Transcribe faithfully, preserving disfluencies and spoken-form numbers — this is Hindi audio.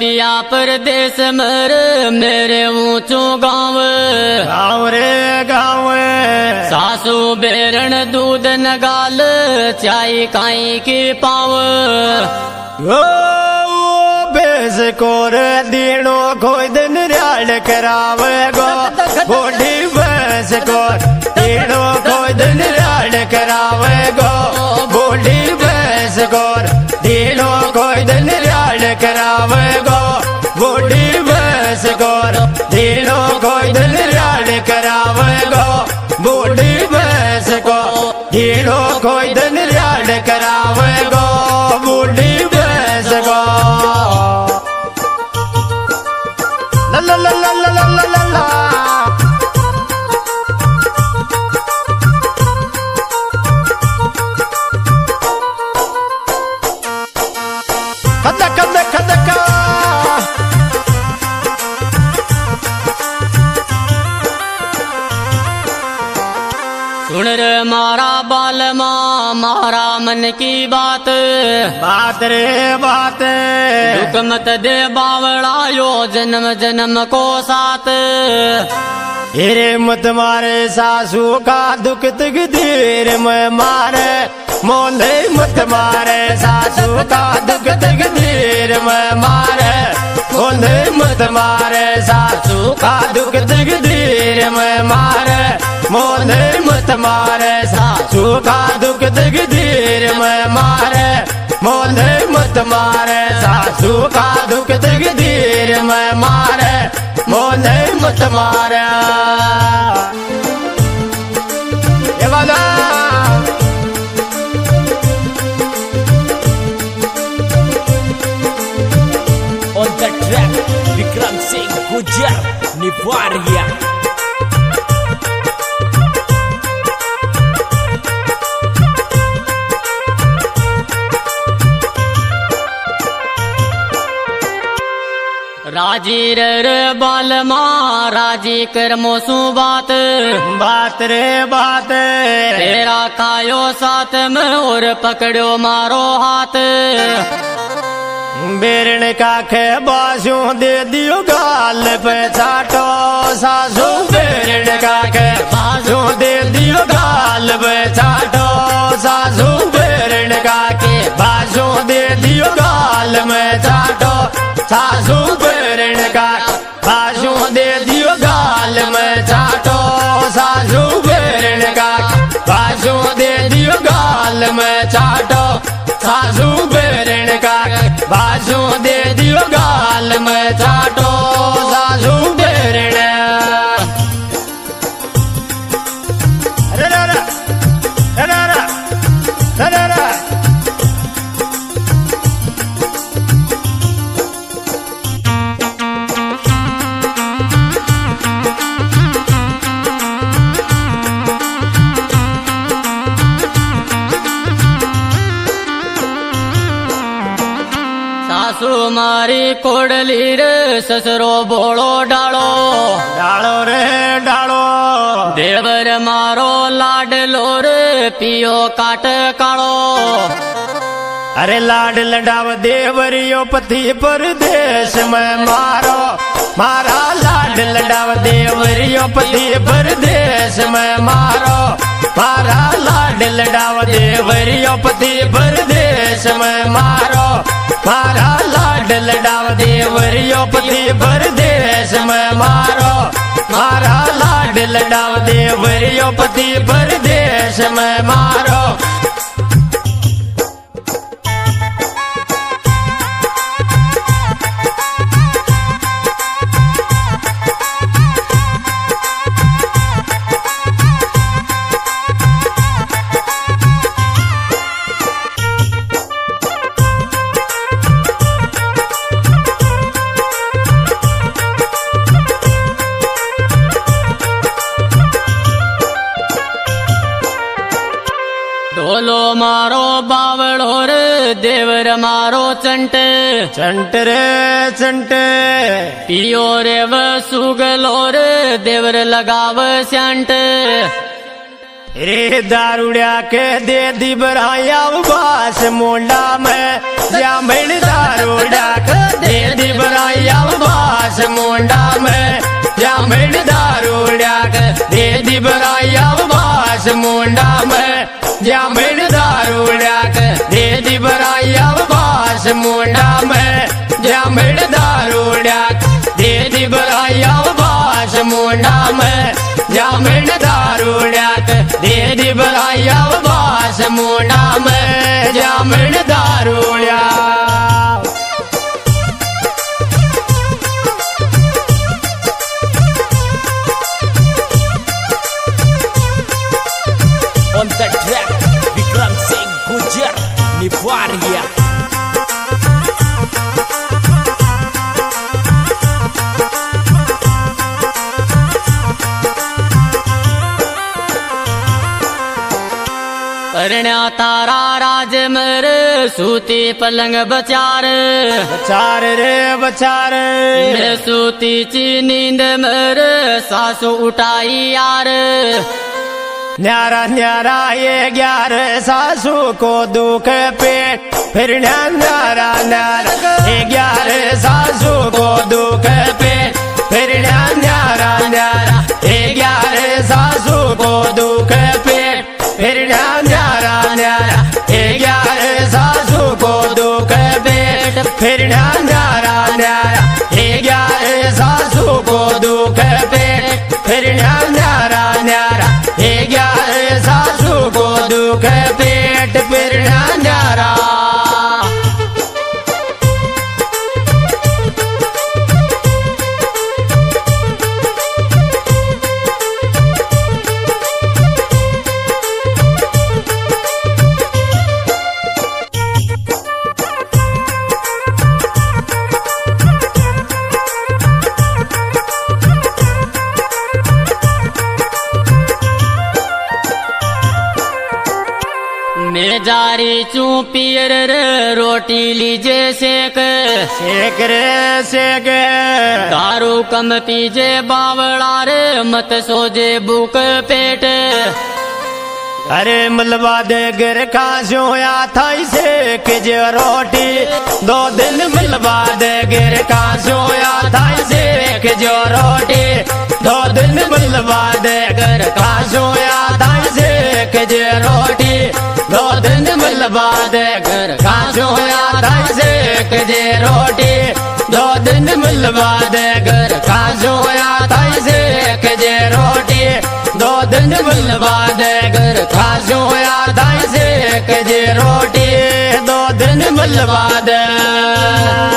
पिया परदेश मर मेरे ऊंचो गाँव गाँव रे गाँव सासू बेरण दूध नगाल चाय काई की पाव ओ बेस कोर दीनो कोई दिन राल करावे गो बूढ़ी बेस कोर दीनो कोई दिन राल करावे गो बूढ़ी बेस कोर दीनो कोई दिन राल करावे गो बूढ़ी बेस कोर दीनो कोई दिन राल करावे गो बूढ़ी बेस को दीनो कोई दिन राल करावे गो बूढ़ी बेस को ला ला ला ला ला ला ला ला खदक खदक खदक सुन रे मारा बाल माँ मारा मन की बात बात रे बात दुख मत दे बावड़ा यो जन्म जन्म को साथ हिरे मत मारे सासू का दुख तकदीर में मारे मोले मत मारे सासू का दुख तकदीर में मारे मोले मत मारे सासू का दुख तकदीर में मारे मोले मत मारे सासू का दुख तकदीर में मारे मोले मत मारे सासू का दुख तकदीर में मारे मोले मत मारे ये वाला On the track, Vikram Singh Gujar Nivaria. राजी रे बाल माँ राजी कर मोसू बात बात रे बात तेरा खायो साथ में और पकड़ो मारो हाथ बेरण का खे बासू दे दियो गाल पे चाटो सासू बेरण का खे बासू दे दियो गाल पे चाटो सासू बेरण का के बासू दे दियो गाल में चाटो सासू बेरण का बासू दे दियो गाल में चाटो सासू बेरण का बासू दे दियो गाल में चाटो सासू बेरण का बासू दे दियो गाल में चाटो सासू बेरण अरे रा रा रा रा रा रा सासू मारी कोडली रे ससरो बोलो डालो डालो रे डालो देवर मारो लाडलो रे पियो काट कालो अरे लाड लडाव देवरियो पति परदेश में मारो मारा लाड लडाव देवरियो पति परदेश में मारो मारा लाड लडाव देवरियो पति परदेश में मारो मारा लाड लडाव देवरियो पति परदेश में मारो मारा लाड लडाव देवरियो पति परदेश में मारो ढोलो मारो बावड़ो रे देवर मारो चंट चंट रे चंट पियो रे व सुगलो रे देवर लगाव स्यांट रे दारुड़िया के दे दी बराया बास मुंडा में जामण दारुड़िया के दे दी बराया बास मुंडा में जामण दारुड़िया के दे दी बराया बास मुंडा में जामण दारुड़िया के दे दी बराया बास मुंडा में जामण दारुड़िया दे दी बराया बास मुंडा में जामण दारुड़िया दे दी बराया बास मुंडा में जामण दारुड़िया On the track, Vikram Singh Gujar, Nivaria. परण्या तारा राज मर सूती पलंग बचार बचार रे बचार मैं सूती ची नींद मर सासू उठाई यार न्यारा न्यारा ये ग्यारह सासू को दुख पेट फिर न्यारा न्यारा ये ग्यारह सासू को दुख पेट फिर न्यारा न्यारा ये ग्यारह सासू को दुख पेट फिर न्यारा न्यारा ये ग्यारह सासू को दुख पेट फिर न्यारा न्यारा ये ग्यारह सासू को दुख पेट फिर न्यारा न्यारा ये ग्यारह सासू को दुख पेट फिर न्यारा मैं जारी चू पियर रे रोटी लीजे सेक सेक रे सेक दारू कम पीजे बावड़ा रे मत सोजे बुक पेट अरे मलबा दे गिर काशो या थाई सेक जो रोटी दो दिन मलबा दे गिर काशो या थाई सेक जो रोटी दो दिन मलबा दे गिर काशो या थाई सेक जो रोटी दो दिन मलबा दे गिर काशो या थाई सेक जो रोटी दो दिन मलबा दे गिर काशो या थाई सेक जो रोटी दो दिन मलबा दे गिर काशो या थाई सेक जो रोटी दो दिन मलबा दे